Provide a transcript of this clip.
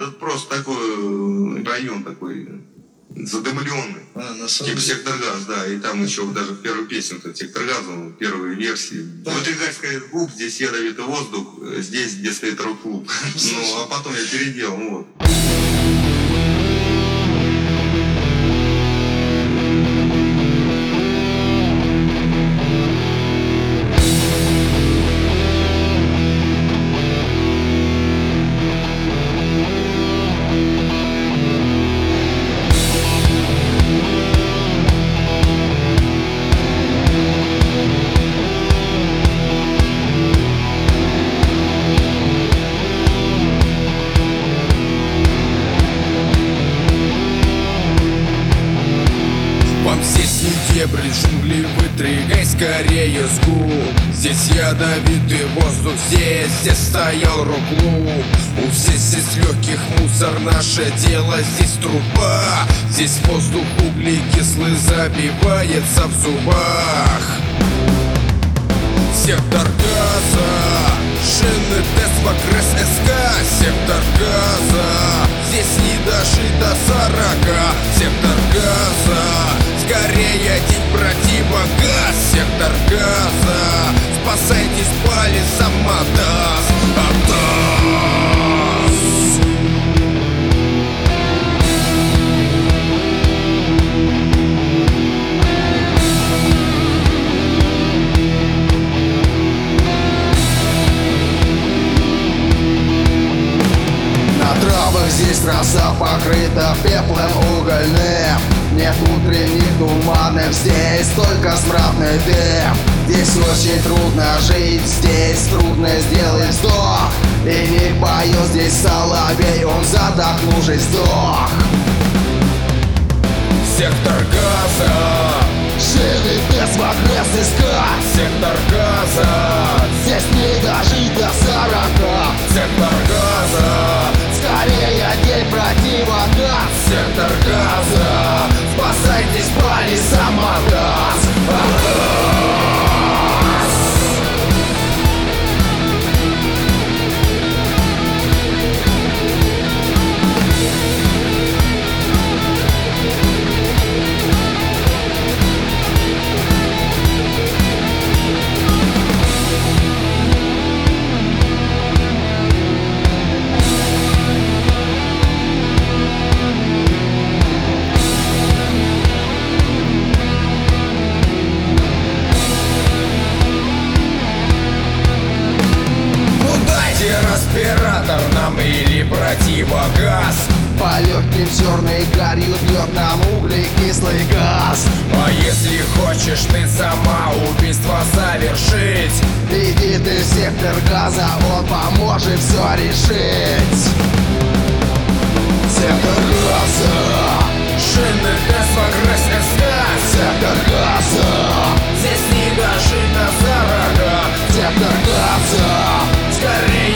Это просто такой район такой задымленный. Типа Сектор Газ, да. И там еще даже в первой песне Сектор Газа, первые версии. Да. Вот играть клуб, здесь ядовитый воздух, здесь где стоит рок-клуб. Ну, а потом я переделал, вот. Дебри джунгли, вытригай скорее с губ. Здесь ядовитый воздух, здесь стоял рок-клуб. У здесь легких мусор, наше дело здесь труба. Здесь воздух углекислый забивается в зубах. Сектор Газа, шины тест, прогресс СК. Сектор Газа, здесь не дожить до 40. Сектор Газа, скорее день противогаз. Сектор Газа, спасайтесь, пали самотаз. Здесь трасса покрыта пеплом угольным. Нет утренних туманов, здесь только смрадный дым. Здесь очень трудно жить, здесь трудно сделать вздох. И не поет здесь соловей, он задохнувшись сдох. Сектор Газа, шины без прогресс СК. Сектор Газа, здесь не дожить до 40. Сектор Газа, скорее день противогаз. Сектор Газа, спасайтесь, пали самотаз. респиратор нам или противогаз. По легким черной гарью бьет нам углекислый газ. А если хочешь ты самоубийство совершить, иди ты в сектор газа, он поможет все решить. Сектор газа, шины тест, прогресс СК. Сектор газа, здесь не дожить до 40. Сектор газа, скорее